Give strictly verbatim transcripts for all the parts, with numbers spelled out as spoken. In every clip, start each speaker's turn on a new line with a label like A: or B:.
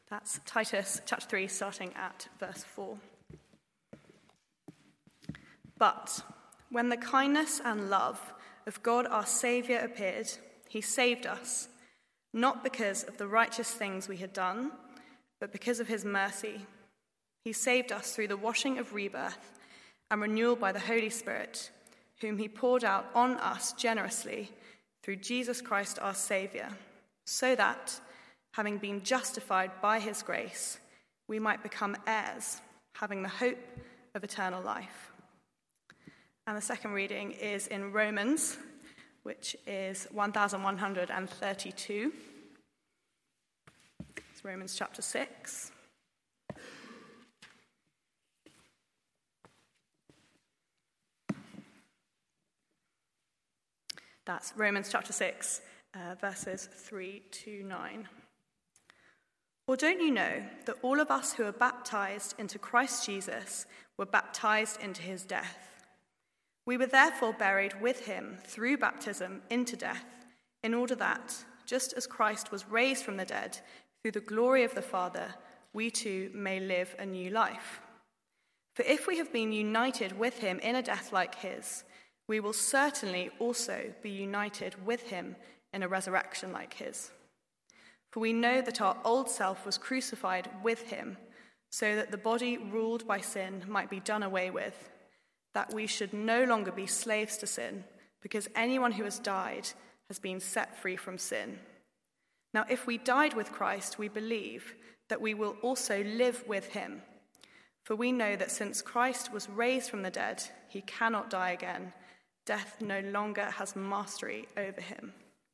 A: That's Titus chapter three, starting at verse four. But when the kindness and love of God our Saviour appeared, he saved us, not because of the righteous things we had done, but because of his mercy. He saved us through the washing of rebirth and renewal by the Holy Spirit, whom he poured out on us generously through Jesus Christ our Saviour, so that, having been justified by his grace, we might become heirs, having the hope of eternal life. And the second reading is in Romans, which is one thousand one hundred thirty-two. It's Romans chapter six. That's Romans chapter six, uh, verses three to nine. Or don't you know that all of us who are baptized into Christ Jesus were baptized into his death? We were therefore buried with him through baptism into death, in order that, just as Christ was raised from the dead through the glory of the Father, we too may live a new life. For if we have been united with him in a death like his, we will certainly also be united with him in a resurrection like his. For we know that our old self was crucified with him, so that the body ruled by sin might be done away with, that we should no longer be slaves to sin, because anyone who has died has been set free from sin. Now, if we died with Christ, we believe that we will also live with him. For we know that since Christ was raised from the dead, he cannot die again. Death no longer has mastery over him.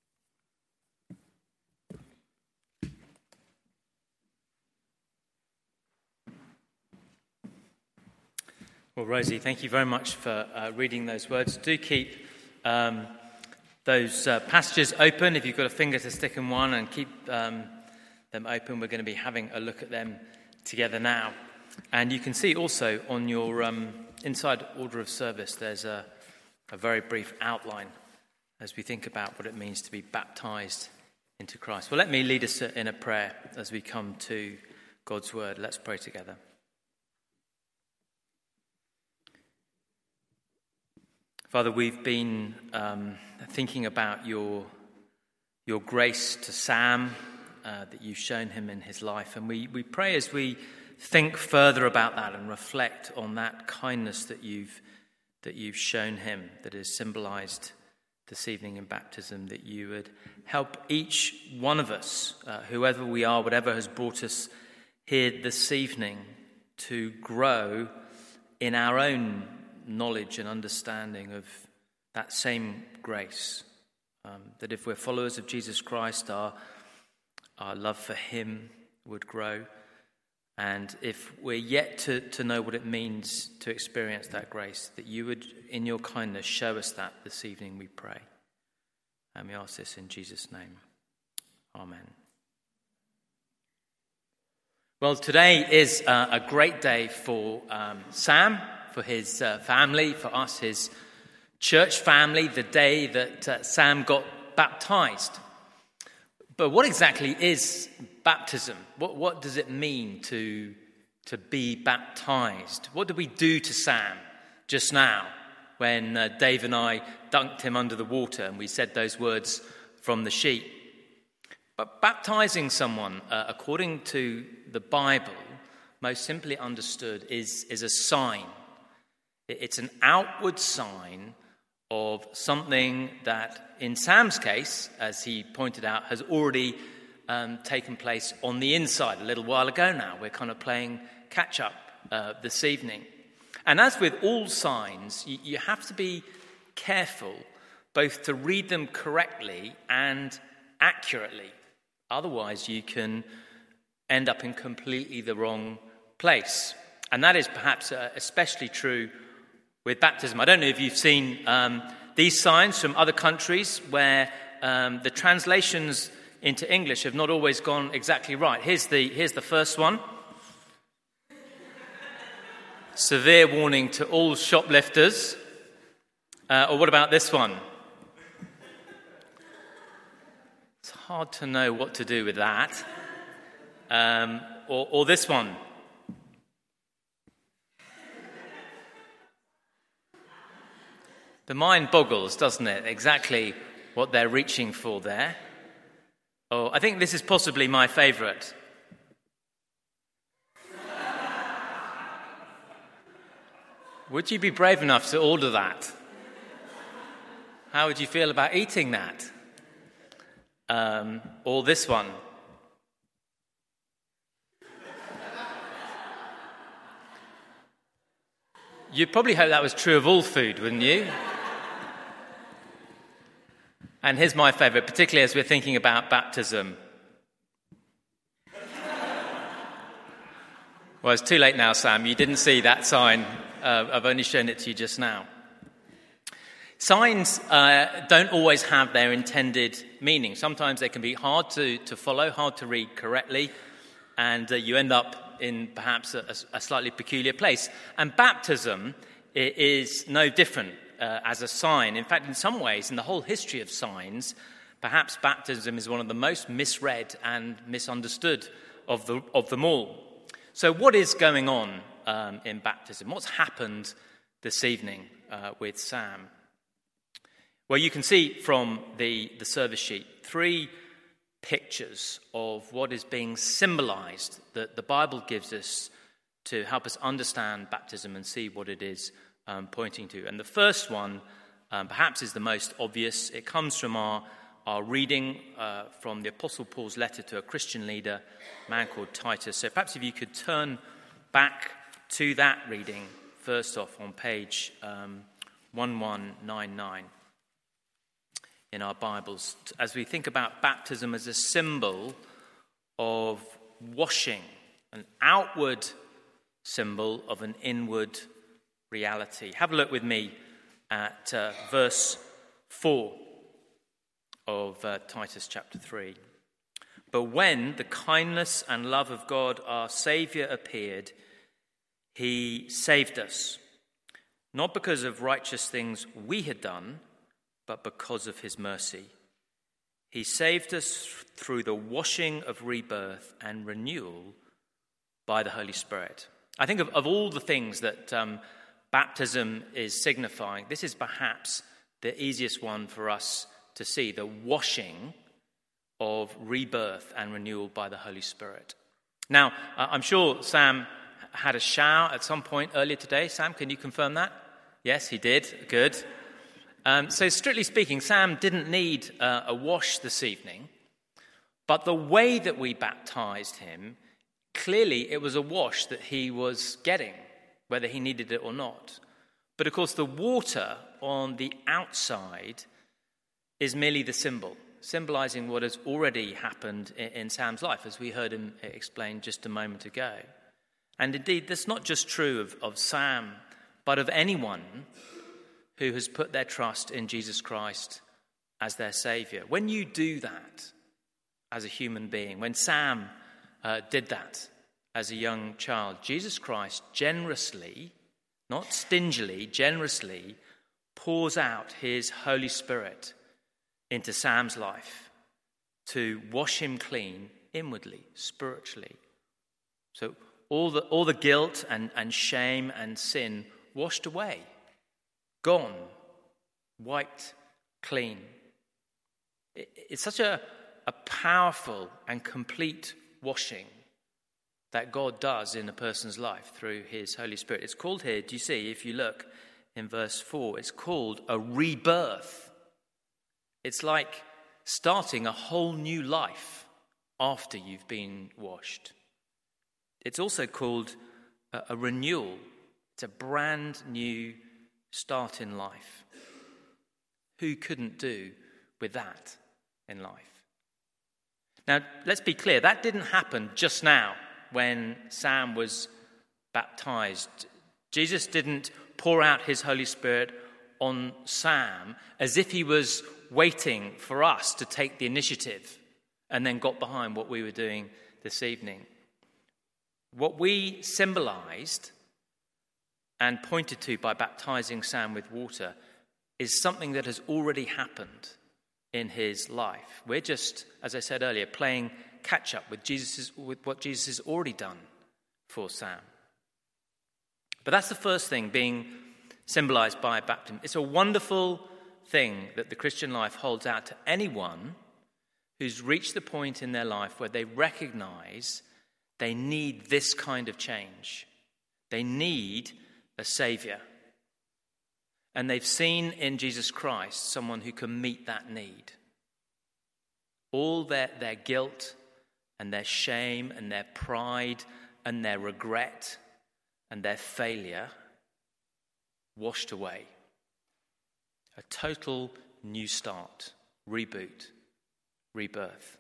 B: Well, Rosie, thank you very much for uh, reading those words. Do keep um, those uh, passages open. If you've got a finger to stick in one, and keep um, them open. We're going to be having a look at them together now. And you can see also on your um, inside order of service, there's a, a very brief outline as we think about what it means to be baptized into Christ. Well, let me lead us in a prayer as we come to God's word. Let's pray together. Father, we've been um, thinking about your your grace to Sam, uh, that you've shown him in his life. And we, we pray as we think further about that and reflect on that kindness that you've that you've shown him, that is symbolized this evening in baptism, that you would help each one of us, uh, whoever we are, whatever has brought us here this evening, to grow in our own knowledge and understanding of that same grace, um, that if we're followers of Jesus Christ, our our love for him would grow, and if we're yet to, to know what it means to experience that grace, that you would, in your kindness, show us that this evening, we pray. And we ask this in Jesus' name. Amen. Well, today is uh, a great day for um, Sam, for his uh, family, for us, his church family, the day that uh, Sam got baptized. But what exactly is baptism? What, what does it mean to, to be baptized? What did we do to Sam just now when uh, Dave and I dunked him under the water and we said those words from the sheet? But baptizing someone, uh, according to the Bible, most simply understood, is, is a sign. It's an outward sign of something that, in Sam's case, as he pointed out, has already um, taken place on the inside a little while ago now. We're kind of playing catch-up uh, this evening. And as with all signs, you, you have to be careful both to read them correctly and accurately. Otherwise, you can end up in completely the wrong place. And that is perhaps uh, especially true with baptism. I don't know if you've seen um, these signs from other countries where um, the translations into English have not always gone exactly right. Here's the, here's the first one. Severe warning to all shoplifters. Uh, or what about this one? It's hard to know what to do with that. Um, or, or this one. The mind boggles, doesn't it? Exactly what they're reaching for there. Oh, I think this is possibly my favourite. Would you be brave enough to order that? How would you feel about eating that? Um, or this one? You'd probably hope that was true of all food, wouldn't you? And here's my favourite, particularly as we're thinking about baptism. Well, it's too late now, Sam. You didn't see that sign. Uh, I've only shown it to you just now. Signs uh, don't always have their intended meaning. Sometimes they can be hard to, to follow, hard to read correctly, and uh, you end up in perhaps a, a slightly peculiar place. And baptism is no different uh, as a sign. In fact, in some ways, in the whole history of signs, perhaps baptism is one of the most misread and misunderstood of, the, of them all. So what is going on um, in baptism? What's happened this evening uh, with Sam? Well, you can see from the, the service sheet three pictures of what is being symbolized that the Bible gives us to help us understand baptism and see what it is um, pointing to. And the first one um, perhaps is the most obvious. It comes from our, our reading uh, from the Apostle Paul's letter to a Christian leader, a man called Titus. So perhaps if you could turn back to that reading first off on page um, eleven ninety-nine. In our Bibles, as we think about baptism as a symbol of washing, an outward symbol of an inward reality. Have a look with me at uh, verse four of uh, Titus chapter three. But when the kindness and love of God our Saviour appeared, he saved us, not because of righteous things we had done, but because of his mercy. He saved us through the washing of rebirth and renewal by the Holy Spirit. I think of, of all the things that um, baptism is signifying, this is perhaps the easiest one for us to see, the washing of rebirth and renewal by the Holy Spirit. Now, uh, I'm sure Sam had a shower at some point earlier today. Sam, can you confirm that? Yes, he did. Good. Um, so strictly speaking, Sam didn't need uh, a wash this evening, but the way that we baptized him, clearly it was a wash that he was getting, whether he needed it or not. But of course, the water on the outside is merely the symbol, symbolizing what has already happened in, in Sam's life, as we heard him explain just a moment ago. And indeed, that's not just true of, of Sam, but of anyone who has put their trust in Jesus Christ as their Saviour. When you do that as a human being, when Sam uh, did that as a young child, Jesus Christ generously, not stingily, generously pours out his Holy Spirit into Sam's life to wash him clean inwardly, spiritually. So all the, all the guilt and, and shame and sin washed away. Gone, wiped clean. It's such a, a powerful and complete washing that God does in a person's life through his Holy Spirit. It's called here, do you see, if you look in verse four, it's called a rebirth. It's like starting a whole new life after you've been washed. It's also called a, a renewal. It's a brand new start in life. Who couldn't do with that in life? Now, let's be clear, that didn't happen just now when Sam was baptized. Jesus didn't pour out his Holy Spirit on Sam as if he was waiting for us to take the initiative and then got behind what we were doing this evening. What we symbolized and pointed to by baptizing Sam with water is something that has already happened in his life. We're just, as I said earlier, playing catch up with Jesus, with what Jesus has already done for Sam. But that's the first thing being symbolized by baptism. It's a wonderful thing that the Christian life holds out to anyone who's reached the point in their life where they recognize they need this kind of change. They need a savior. And they've seen in Jesus Christ someone who can meet that need. All their, their guilt and their shame and their pride and their regret and their failure washed away. A total new start, reboot, rebirth.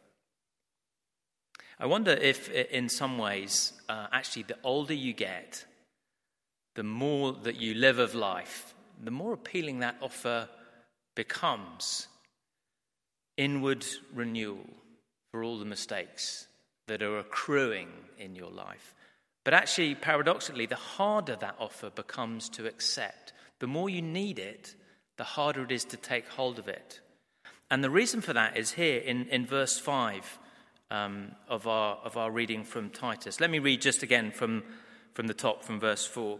B: I wonder if, in some ways, uh, actually, the older you get, the more that you live of life, the more appealing that offer becomes. Inward renewal for all the mistakes that are accruing in your life. But actually, paradoxically, the harder that offer becomes to accept. The more you need it, the harder it is to take hold of it. And the reason for that is here in, in verse five um, of our of our reading from Titus. Let me read just again from, from the top, from verse four.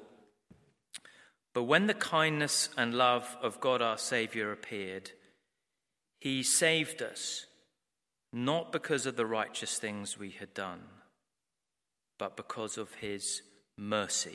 B: But when the kindness and love of God our Saviour appeared, he saved us, not because of the righteous things we had done, but because of his mercy.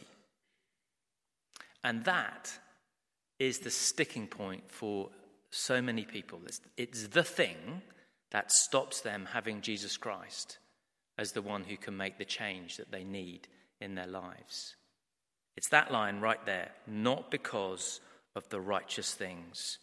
B: And that is the sticking point for so many people. It's, it's the thing that stops them having Jesus Christ as the one who can make the change that they need in their lives. It's that line right there, not because of the righteous things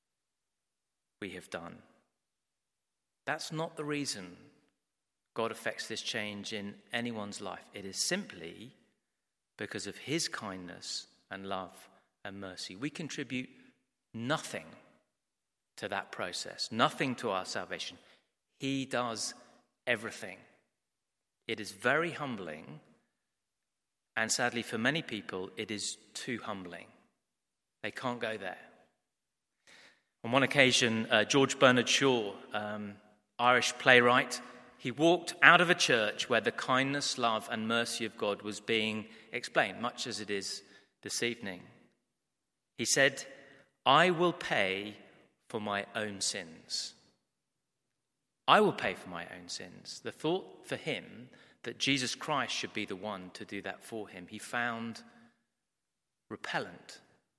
B: we have done. That's not the reason God affects this change in anyone's life. It is simply because of his kindness and love and mercy. We contribute nothing to that process, nothing to our salvation. He does everything. It is very humbling, and sadly for many people, it is too humbling. They can't go there. On one occasion, uh, George Bernard Shaw, um, Irish playwright, he walked out of a church where the kindness, love, and mercy of God was being explained, much as it is this evening. He said, "I will pay for my own sins." I will pay for my own sins. The thought for him that Jesus Christ should be the one to do that for him, he found repellent.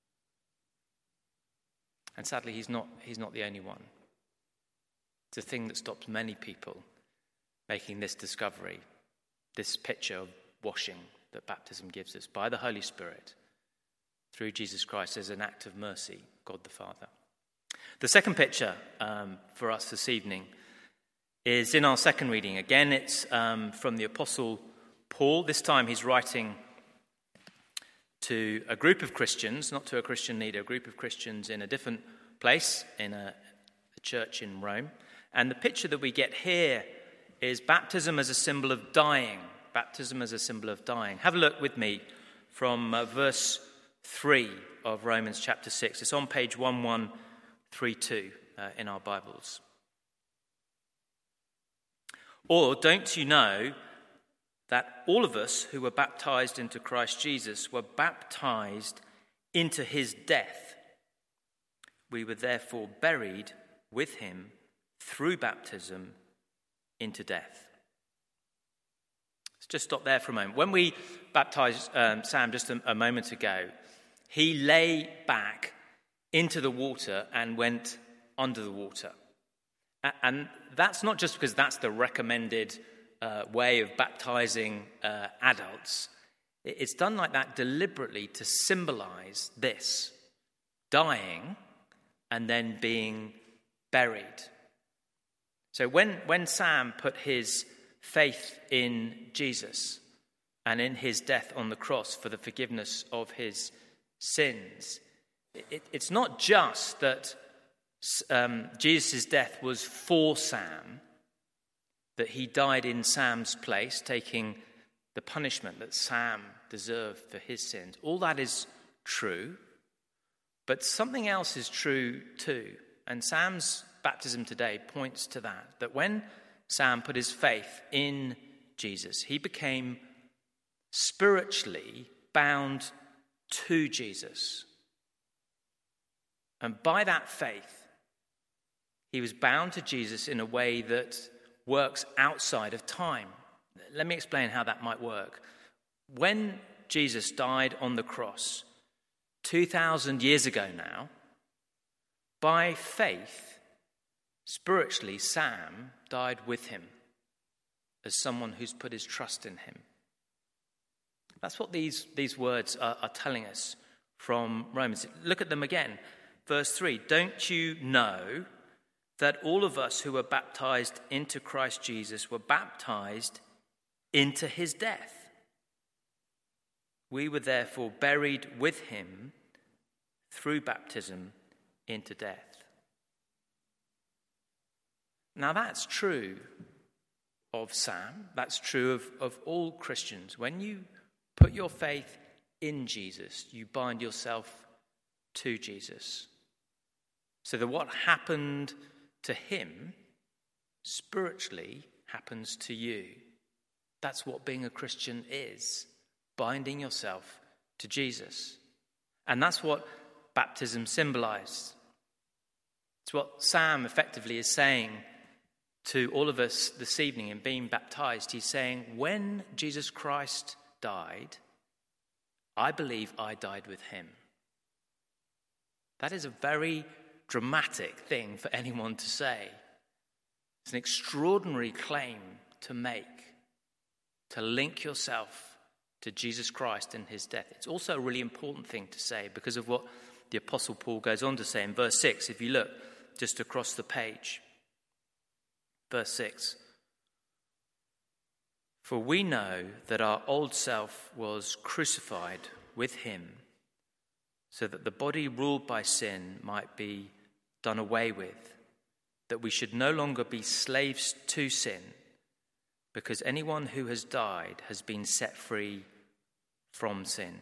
B: And sadly, he's not, he's not the only one. It's a thing that stops many people making this discovery, this picture of washing that baptism gives us by the Holy Spirit through Jesus Christ as an act of mercy, God the Father. The second picture um, for us this evening is in our second reading. Again, it's um, from the Apostle Paul. This time he's writing to a group of Christians, not to a Christian leader, a group of Christians in a different place, in a, a church in Rome. And the picture that we get here is baptism as a symbol of dying. Baptism as a symbol of dying. Have a look with me from uh, verse three of Romans chapter six. It's on page eleven thirty-two uh, in our Bibles. Or don't you know that all of us who were baptized into Christ Jesus were baptized into his death? We were therefore buried with him through baptism into death. Let's just stop there for a moment. When we baptized um, Sam just a, a moment ago, he lay back into the water and went under the water. And that's not just because that's the recommended uh, way of baptizing uh, adults. It's done like that deliberately to symbolize this: dying and then being buried. So when, when Sam put his faith in Jesus and in his death on the cross for the forgiveness of his sins, it, it's not just that Um, Jesus' death was for Sam, that he died in Sam's place, taking the punishment that Sam deserved for his sins. All that is true, but something else is true too. And Sam's baptism today points to that, that when Sam put his faith in Jesus, he became spiritually bound to Jesus. And by that faith, he was bound to Jesus in a way that works outside of time. Let me explain how that might work. When Jesus died on the cross two thousand years ago now, by faith, spiritually, Sam died with him as someone who's put his trust in him. That's what these, these words are, are telling us from Romans. Look at them again. Verse three, don't you know that all of us who were baptized into Christ Jesus were baptized into his death? We were therefore buried with him through baptism into death. Now that's true of Sam. That's true of, of all Christians. When you put your faith in Jesus, you bind yourself to Jesus. So that what happened to him spiritually happens to you. That's what being a Christian is, binding yourself to Jesus. And that's what baptism symbolized. It's what Sam effectively is saying to all of us this evening in being baptized. He's saying, when Jesus Christ died, I believe I died with him. That is a very dramatic thing for anyone to say. It's an extraordinary claim to make, to link yourself to Jesus Christ and his death. It's also a really important thing to say because of what the Apostle Paul goes on to say in verse six. If you look just across the page, verse six. For we know that our old self was crucified with him, so that the body ruled by sin might be done away with, that we should no longer be slaves to sin, because anyone who has died has been set free from sin.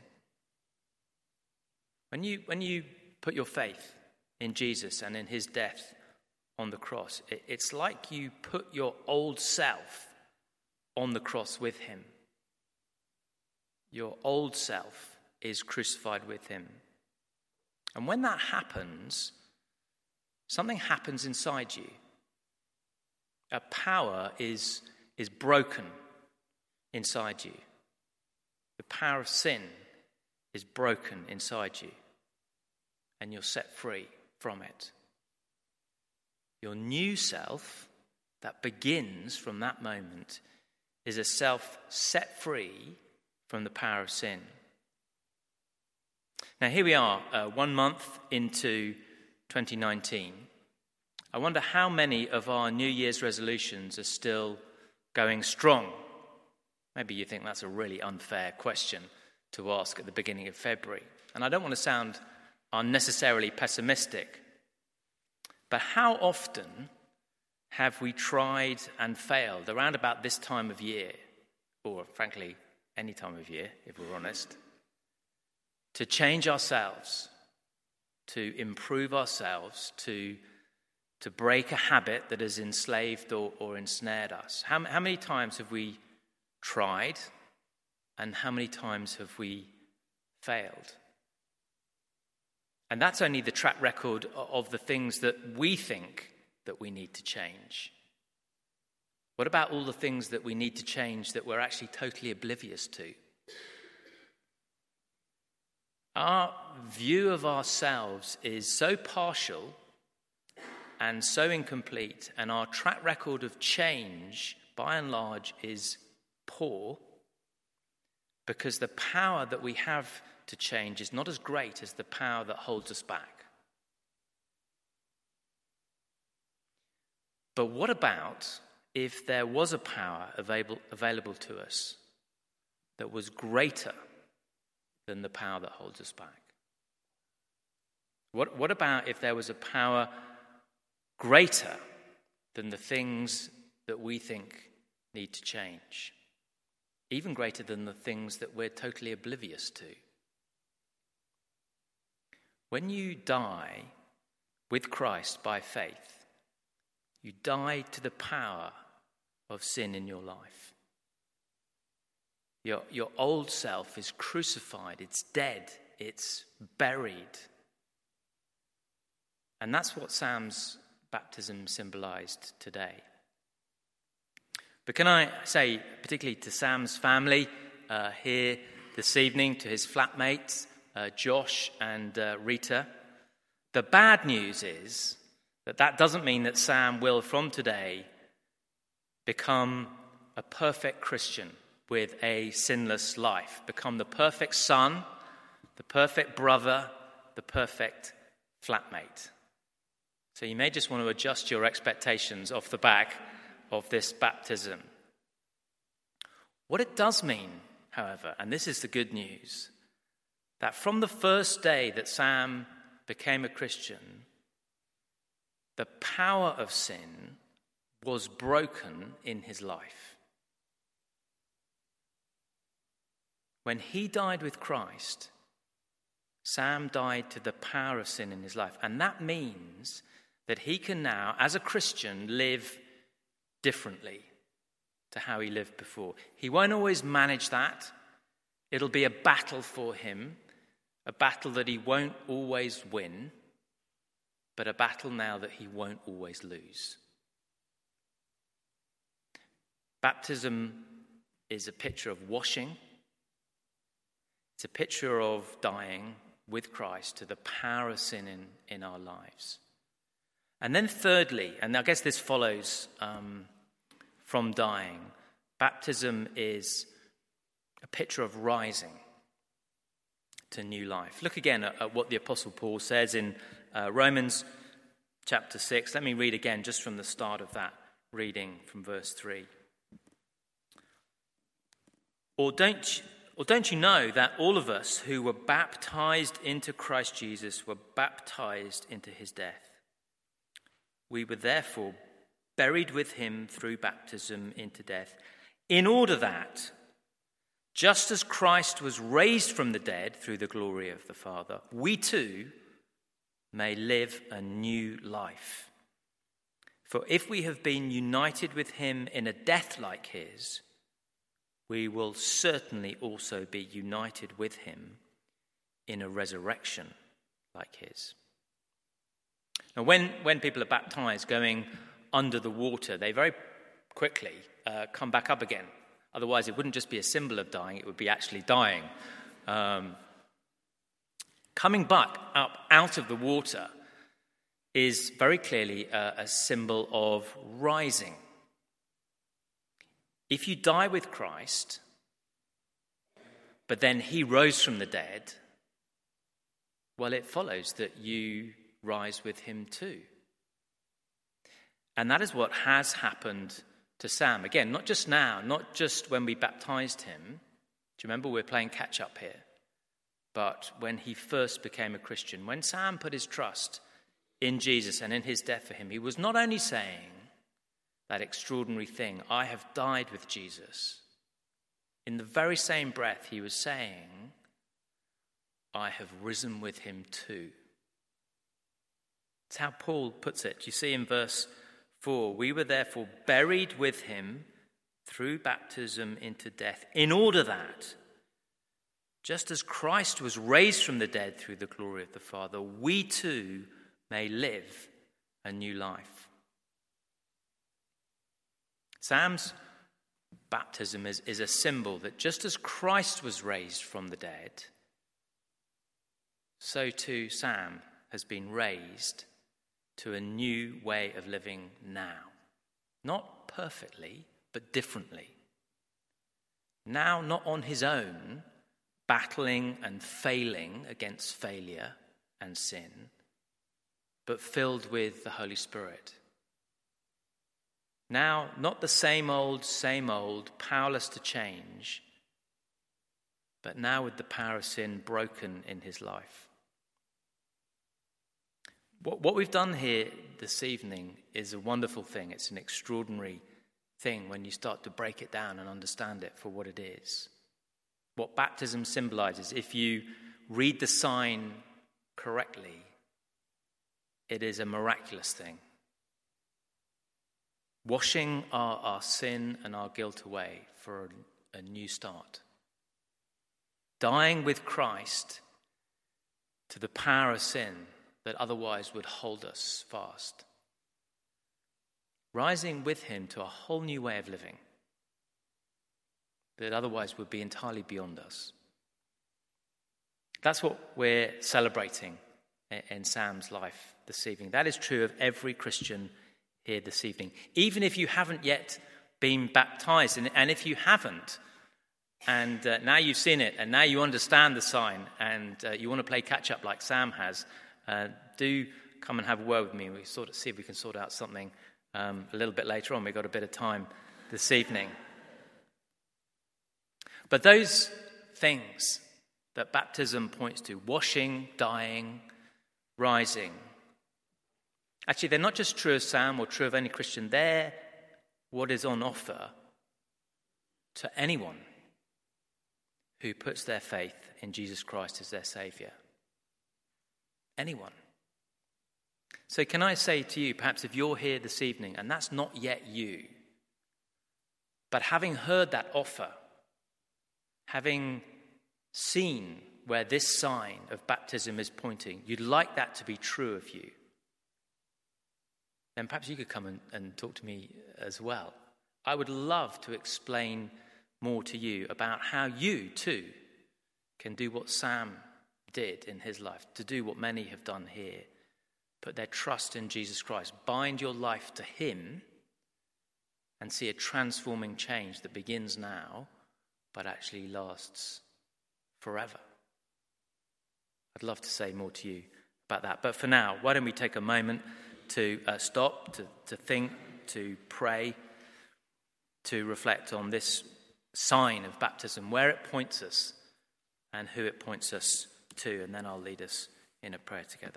B: When you, when you put your faith in Jesus and in his death on the cross, it, it's like you put your old self on the cross with him. Your old self is crucified with him. And when that happens, something happens inside you. A power is, is broken inside you. The power of sin is broken inside you, and you're set free from it. Your new self that begins from that moment is a self set free from the power of sin. Now here we are, uh, one month into twenty nineteen. I wonder how many of our New Year's resolutions are still going strong. Maybe you think that's a really unfair question to ask at the beginning of February. And I don't want to sound unnecessarily pessimistic, but how often have we tried and failed around about this time of year, or frankly, any time of year, if we're honest, to change ourselves, to improve ourselves, to, to break a habit that has enslaved or, or ensnared us? How, how many times have we tried, and how many times have we failed? And that's only the track record of the things that we think that we need to change. What about all the things that we need to change that we're actually totally oblivious to? Our view of ourselves is so partial and so incomplete, and our track record of change, by and large, is poor, because the power that we have to change is not as great as the power that holds us back. But what about if there was a power available, available to us that was greater than the power that holds us back? What, what about if there was a power greater than the things that we think need to change? Even greater than the things that we're totally oblivious to. When you die with Christ by faith, you die to the power of sin in your life. Your, your old self is crucified, it's dead, it's buried. And that's what Sam's baptism symbolized today. But can I say, particularly to Sam's family uh, here this evening, to his flatmates, uh, Josh and uh, Rita, the bad news is that that doesn't mean that Sam will, from today, become a perfect Christian with a sinless life, become the perfect son, the perfect brother, the perfect flatmate. So you may just want to adjust your expectations off the back of this baptism. What it does mean, however, and this is the good news, that from the first day that Sam became a Christian, the power of sin was broken in his life. When he died with Christ, Sam died to the power of sin in his life. And that means that he can now, as a Christian, live differently to how he lived before. He won't always manage that. It'll be a battle for him, a battle that he won't always win, but a battle now that he won't always lose. Baptism is a picture of washing. It's a picture of dying with Christ to the power of sin in, in our lives. And then thirdly, and I guess this follows um, from dying, baptism is a picture of rising to new life. Look again at, at what the Apostle Paul says in uh, Romans chapter six. Let me read again just from the start of that reading from verse three. Or don't, or don't you know that all of us who were baptized into Christ Jesus were baptized into his death? We were therefore buried with him through baptism into death, in order that, just as Christ was raised from the dead through the glory of the Father, we too may live a new life. For if we have been united with him in a death like his, we will certainly also be united with him in a resurrection like his. Now, when, when people are baptized going under the water, they very quickly uh, come back up again. Otherwise, it wouldn't just be a symbol of dying, it would be actually dying. Um, coming back up out of the water is very clearly a, a symbol of rising. If you die with Christ, but then he rose from the dead, well, it follows that you rise with him too. And that is what has happened to Sam. Again, not just now, not just when we baptized him. Do you remember we're playing catch up here? But when he first became a Christian, when Sam put his trust in Jesus and in his death for him, he was not only saying that extraordinary thing, I have died with Jesus. In the very same breath, he was saying, I have risen with him too. That's how Paul puts it. You see in verse four, we were therefore buried with him through baptism into death, in order that, just as Christ was raised from the dead through the glory of the Father, we too may live a new life. Sam's baptism is, is a symbol that just as Christ was raised from the dead, so too Sam has been raised to a new way of living now. Not perfectly, but differently. Now not on his own, battling and failing against failure and sin, but filled with the Holy Spirit. Now, not the same old, same old, powerless to change, but now with the power of sin broken in his life. What, what we've done here this evening is a wonderful thing. It's an extraordinary thing when you start to break it down and understand it for what it is. What baptism symbolizes, if you read the sign correctly, it is a miraculous thing. washing our, our sin and our guilt away for a, a new start. Dying with Christ to the power of sin that otherwise would hold us fast. Rising with him to a whole new way of living that otherwise would be entirely beyond us. That's what we're celebrating in Sam's life this evening. That is true of every Christian here this evening. Even if you haven't yet been baptized, and, and if you haven't, and uh, now you've seen it, and now you understand the sign, and uh, you want to play catch-up like Sam has, uh, do come and have a word with me. We sort of see if we can sort out something um, a little bit later on. We've got a bit of time this evening. But those things that baptism points to, washing, dying, rising, actually they're not just true of Sam or true of any Christian. They're what is on offer to anyone who puts their faith in Jesus Christ as their Saviour. Anyone. So can I say to you, perhaps if you're here this evening and that's not yet you, but having heard that offer, having seen where this sign of baptism is pointing, you'd like that to be true of you, then perhaps you could come and, and talk to me as well. I would love to explain more to you about how you too can do what Sam did in his life, to do what many have done here, put their trust in Jesus Christ, bind your life to him and see a transforming change that begins now but actually lasts forever. I'd love to say more to you about that. But for now, why don't we take a moment to uh, stop, to, to think, to pray, to reflect on this sign of baptism, where it points us and who it points us to, and then I'll lead us in a prayer together.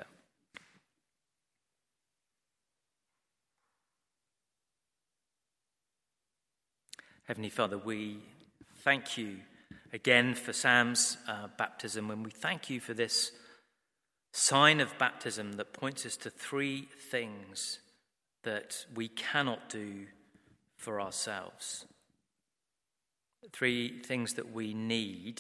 B: Heavenly Father, we thank you again for Sam's uh, baptism, and we thank you for this sign of baptism that points us to three things that we cannot do for ourselves. Three things that we need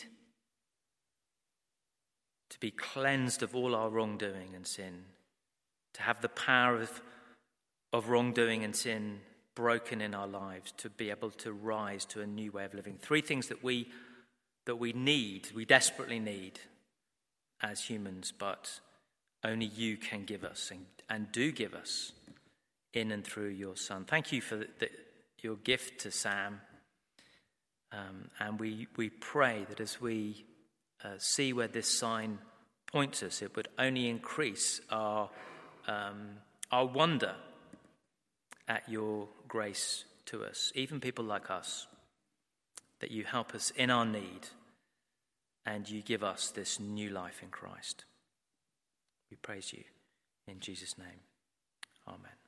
B: to be cleansed of all our wrongdoing and sin, to have the power of, of wrongdoing and sin broken in our lives, to be able to rise to a new way of living. Three things that we that we need, we desperately need as humans, but only you can give us and, and do give us in and through your Son. Thank you for the, the, your gift to Sam. Um, and we, we pray that as we uh, see where this sign points us, it would only increase our, um, our wonder at your grace to us, even people like us, that you help us in our need and you give us this new life in Christ. We praise you in Jesus' name. Amen.